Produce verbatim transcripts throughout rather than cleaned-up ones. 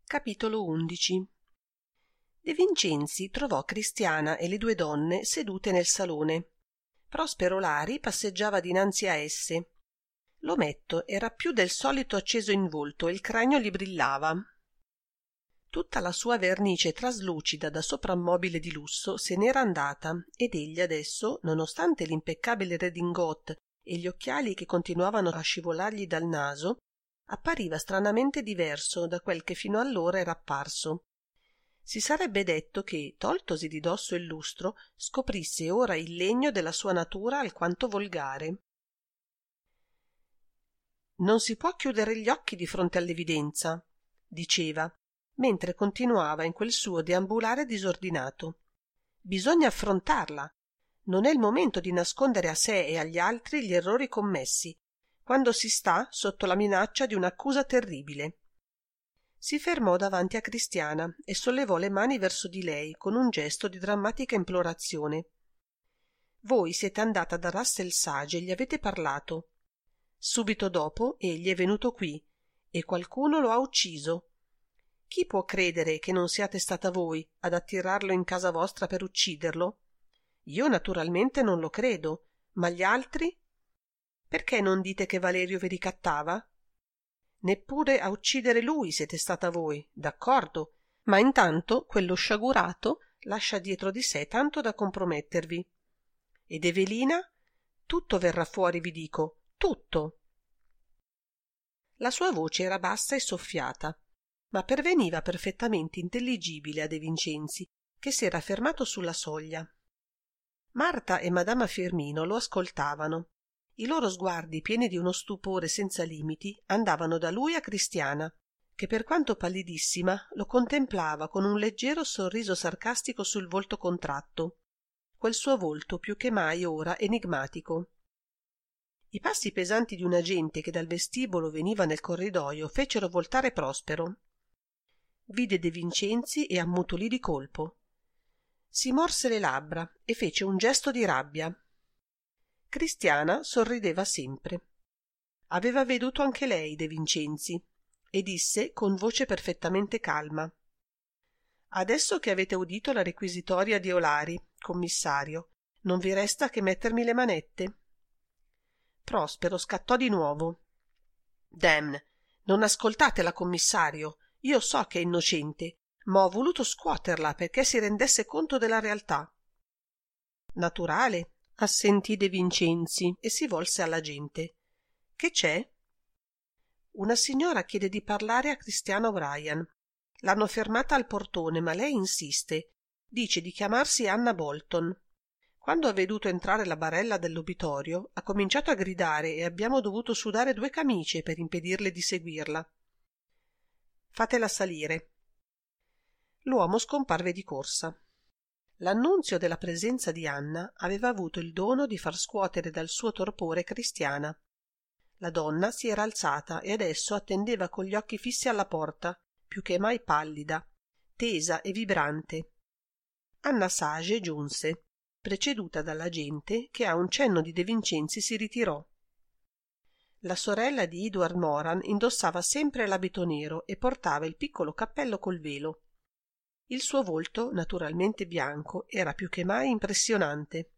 Capitolo undici. De Vincenzi trovò Cristiana e le due donne sedute nel salone. Prospero Lari passeggiava dinanzi a esse. L'ometto era più del solito acceso in volto e il cranio gli brillava. Tutta la sua vernice traslucida da soprammobile di lusso se n'era andata ed egli adesso, nonostante l'impeccabile redingote e gli occhiali che continuavano a scivolargli dal naso, appariva stranamente diverso da quel che fino allora era apparso. Si sarebbe detto che, toltosi di dosso il lustro, scoprisse ora il legno della sua natura alquanto volgare. Non si può chiudere gli occhi di fronte all'evidenza, diceva, mentre continuava in quel suo deambulare disordinato. Bisogna affrontarla. Non è il momento di nascondere a sé e agli altri gli errori commessi, quando si sta sotto la minaccia di un'accusa terribile. Si fermò davanti a Cristiana e sollevò le mani verso di lei con un gesto di drammatica implorazione. Voi siete andata da Russell Sage e gli avete parlato. Subito dopo egli è venuto qui e qualcuno lo ha ucciso. Chi può credere che non siate stata voi ad attirarlo in casa vostra per ucciderlo? Io naturalmente non lo credo, ma gli altri? Perché non dite che Valerio vi ricattava? Neppure a uccidere lui siete stata voi, d'accordo, ma intanto quello sciagurato lascia dietro di sé tanto da compromettervi. Ed Evelina? Tutto verrà fuori, vi dico, tutto. La sua voce era bassa e soffiata, ma perveniva perfettamente intelligibile a De Vincenzi, che s'era fermato sulla soglia. Marta e madama Firmino lo ascoltavano. I loro sguardi, pieni di uno stupore senza limiti, andavano da lui a Cristiana, che per quanto pallidissima lo contemplava con un leggero sorriso sarcastico sul volto contratto, quel suo volto più che mai ora enigmatico. I passi pesanti di un agente che dal vestibolo veniva nel corridoio fecero voltare Prospero. Vide De Vincenzi e ammutolì di colpo. Si morse le labbra e fece un gesto di rabbia. Cristiana sorrideva sempre. Aveva veduto anche lei De Vincenzi e disse con voce perfettamente calma: «Adesso che avete udito la requisitoria di Olari, commissario, non vi resta che mettermi le manette?» Prospero scattò di nuovo. «Damn, non ascoltatela, commissario. Io so che è innocente, ma ho voluto scuoterla perché si rendesse conto della realtà». «Naturale», assentì De Vincenzi e si volse alla gente. «Che c'è?» «Una signora chiede di parlare a Cristiana O'Brien. L'hanno fermata al portone, ma lei insiste. Dice di chiamarsi Anna Bolton. Quando ha veduto entrare la barella dell'obitorio, ha cominciato a gridare e abbiamo dovuto sudare due camicie per impedirle di seguirla». «Fatela salire». L'uomo scomparve di corsa. L'annunzio della presenza di Anna aveva avuto il dono di far scuotere dal suo torpore Cristiana. La donna si era alzata e adesso attendeva con gli occhi fissi alla porta, più che mai pallida, tesa e vibrante. Anna Sage giunse, preceduta dalla gente che a un cenno di De Vincenzi si ritirò. La sorella di Edward Moran indossava sempre l'abito nero e portava il piccolo cappello col velo. Il suo volto, naturalmente bianco, era più che mai impressionante.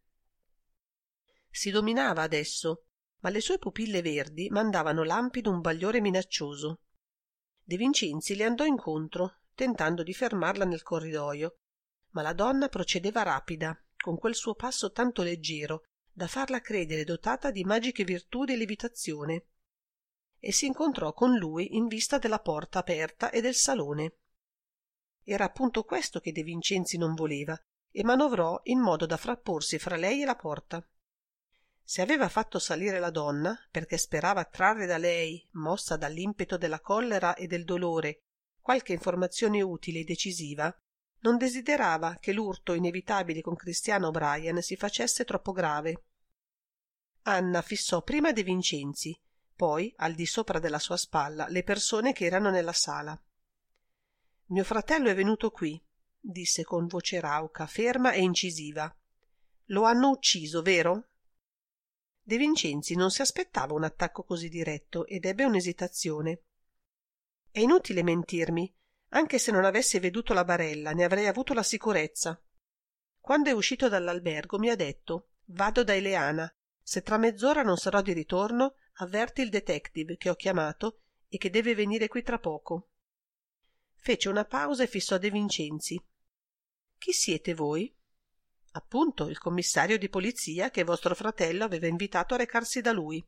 Si dominava adesso, ma le sue pupille verdi mandavano lampi d'un bagliore minaccioso. De Vincenzi le andò incontro, tentando di fermarla nel corridoio, ma la donna procedeva rapida, con quel suo passo tanto leggero da farla credere dotata di magiche virtù di levitazione, e si incontrò con lui in vista della porta aperta e del salone. Era appunto questo che De Vincenzi non voleva e manovrò in modo da frapporsi fra lei e la porta. Se aveva fatto salire la donna perché sperava trarre da lei, mossa dall'impeto della collera e del dolore, qualche informazione utile e decisiva, non desiderava che l'urto inevitabile con Cristiana O'Brien si facesse troppo grave. Anna fissò prima De Vincenzi, poi, al di sopra della sua spalla, le persone che erano nella sala. «Mio fratello è venuto qui», disse con voce rauca, ferma e incisiva. «Lo hanno ucciso, vero?» De Vincenzi non si aspettava un attacco così diretto ed ebbe un'esitazione. «È inutile mentirmi. Anche se non avessi veduto la barella, ne avrei avuto la sicurezza. Quando è uscito dall'albergo mi ha detto: vado da Eleana. Se tra mezz'ora non sarò di ritorno, avverti il detective che ho chiamato e che deve venire qui tra poco. Fece una pausa e fissò De Vincenzi. Chi siete voi? Appunto, il commissario di polizia che vostro fratello aveva invitato a recarsi da lui.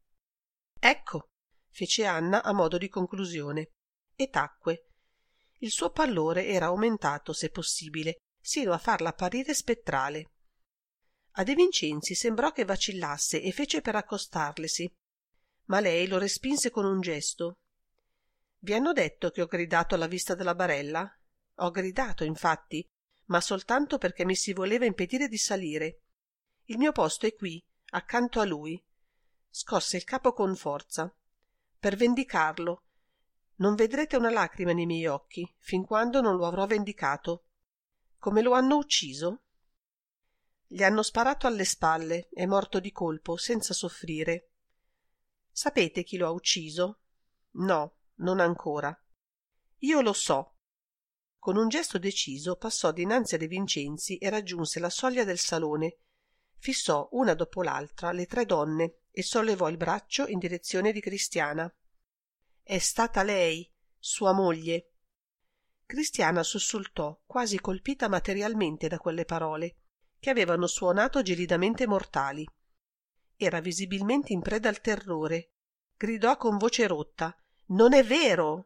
Ecco, fece Anna a modo di conclusione, e tacque. Il suo pallore era aumentato, se possibile, sino a farla apparire spettrale. A De Vincenzi sembrò che vacillasse e fece per accostarlesi, ma lei lo respinse con un gesto. Vi hanno detto che ho gridato alla vista della barella? Ho gridato, infatti, ma soltanto perché mi si voleva impedire di salire. Il mio posto è qui, accanto a lui. Scosse il capo con forza. Per vendicarlo. Non vedrete una lacrima nei miei occhi, fin quando non lo avrò vendicato. Come lo hanno ucciso? Gli hanno sparato alle spalle, è morto di colpo, senza soffrire. Sapete chi lo ha ucciso? No, non ancora. Io lo so. Con un gesto deciso passò dinanzi a De Vincenzi e raggiunse la soglia del salone. Fissò una dopo l'altra le tre donne e sollevò il braccio in direzione di Cristiana. È stata lei, sua moglie. Cristiana sussultò, quasi colpita materialmente da quelle parole, che avevano suonato gelidamente mortali. Era visibilmente in preda al terrore. Gridò con voce rotta: non è vero!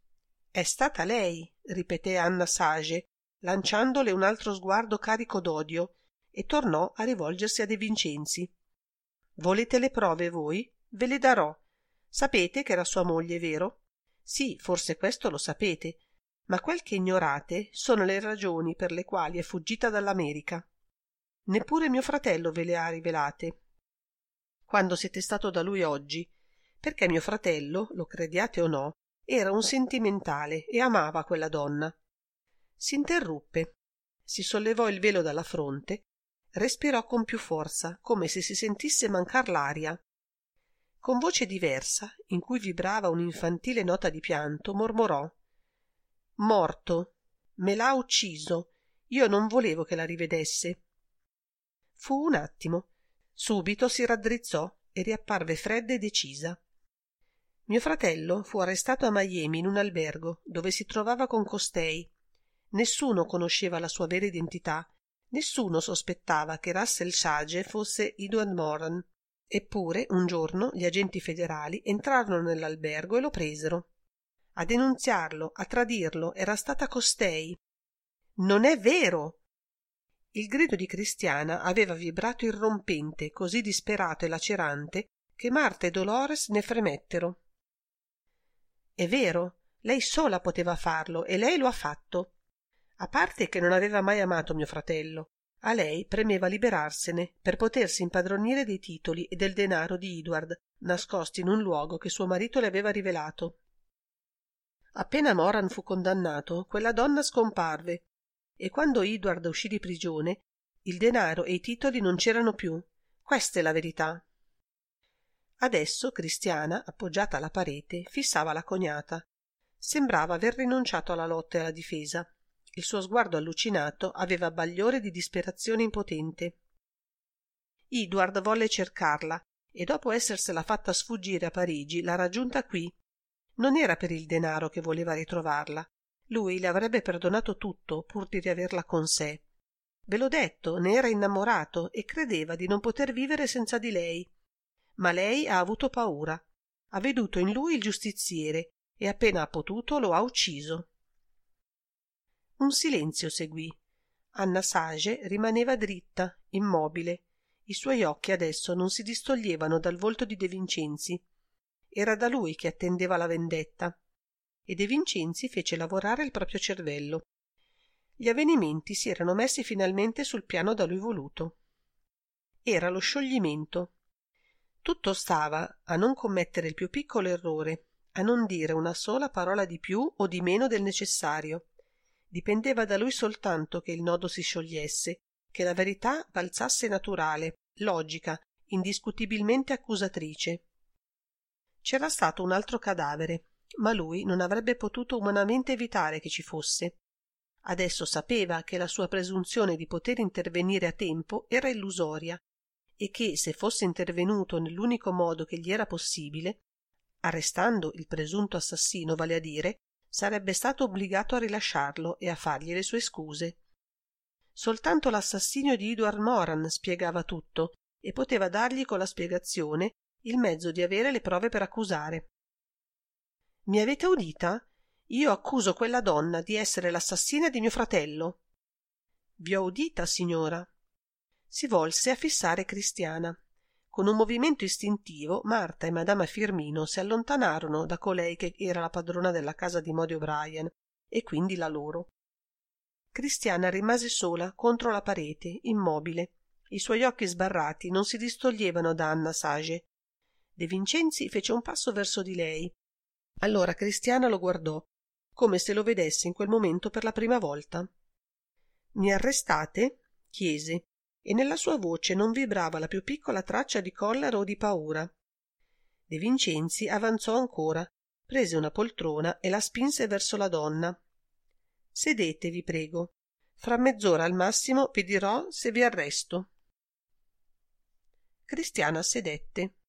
È stata lei, ripeté Anna Sage, lanciandole un altro sguardo carico d'odio, e tornò a rivolgersi a De Vincenzi. Volete le prove voi? Ve le darò. Sapete che era sua moglie, vero? Sì, forse questo lo sapete, ma quel che ignorate sono le ragioni per le quali è fuggita dall'America. Neppure mio fratello ve le ha rivelate. Quando siete stato da lui oggi, perché mio fratello, lo crediate o no, era un sentimentale e amava quella donna. S'interruppe, si sollevò il velo dalla fronte, respirò con più forza, come se si sentisse mancar l'aria. Con voce diversa, in cui vibrava un'infantile nota di pianto, mormorò: morto, me l'ha ucciso, io non volevo che la rivedesse. Fu un attimo, subito si raddrizzò e riapparve fredda e decisa. Mio fratello fu arrestato a Miami in un albergo dove si trovava con costei. Nessuno conosceva la sua vera identità, nessuno sospettava che Russell Sage fosse Edward Moran. Eppure un giorno gli agenti federali entrarono nell'albergo e lo presero. A denunziarlo, a tradirlo, era stata costei. Non è vero! Il grido di Cristiana aveva vibrato irrompente, così disperato e lacerante che Marta e Dolores ne fremettero. È vero, lei sola poteva farlo e lei lo ha fatto. A parte che non aveva mai amato mio fratello, a lei premeva liberarsene per potersi impadronire dei titoli e del denaro di Edward, nascosti in un luogo che suo marito le aveva rivelato. Appena Moran fu condannato, quella donna scomparve, e quando Edward uscì di prigione, il denaro e i titoli non c'erano più. Questa è la verità. Adesso Cristiana, appoggiata alla parete, fissava la cognata. Sembrava aver rinunciato alla lotta e alla difesa. Il suo sguardo allucinato aveva bagliore di disperazione impotente. Edward volle cercarla e dopo essersela fatta sfuggire a Parigi l'ha raggiunta qui. Non era per il denaro che voleva ritrovarla. Lui le avrebbe perdonato tutto pur di riaverla con sé. Ve l'ho detto, ne era innamorato e credeva di non poter vivere senza di lei. Ma lei ha avuto paura. Ha veduto in lui il giustiziere e appena ha potuto lo ha ucciso. Un silenzio seguì. Anna Sage rimaneva dritta, immobile. I suoi occhi adesso non si distoglievano dal volto di De Vincenzi. Era da lui che attendeva la vendetta. E De Vincenzi fece lavorare il proprio cervello. Gli avvenimenti si erano messi finalmente sul piano da lui voluto. Era lo scioglimento. Tutto stava a non commettere il più piccolo errore, a non dire una sola parola di più o di meno del necessario. Dipendeva da lui soltanto che il nodo si sciogliesse, che la verità balzasse naturale, logica, indiscutibilmente accusatrice. C'era stato un altro cadavere, ma lui non avrebbe potuto umanamente evitare che ci fosse. Adesso sapeva che la sua presunzione di poter intervenire a tempo era illusoria e che, se fosse intervenuto nell'unico modo che gli era possibile, arrestando il presunto assassino, vale a dire, sarebbe stato obbligato a rilasciarlo e a fargli le sue scuse. Soltanto l'assassinio di Edward Moran spiegava tutto e poteva dargli con la spiegazione il mezzo di avere le prove per accusare. «Mi avete udita? Io accuso quella donna di essere l'assassina di mio fratello». «Vi ho udita, signora». Si volse a fissare Cristiana. Con un movimento istintivo Marta e madama Firmino si allontanarono da colei che era la padrona della casa di Mody O'Brien e quindi la loro. Cristiana rimase sola contro la parete, immobile. I suoi occhi sbarrati non si distoglievano da Anna Sage. De Vincenzi fece un passo verso di lei. Allora Cristiana lo guardò, come se lo vedesse in quel momento per la prima volta. «Mi arrestate?» chiese, e nella sua voce non vibrava la più piccola traccia di collera o di paura. De Vincenzi avanzò ancora, prese una poltrona e la spinse verso la donna. «Sedete, vi prego. Fra mezz'ora al massimo vi dirò se vi arresto». Cristiana sedette.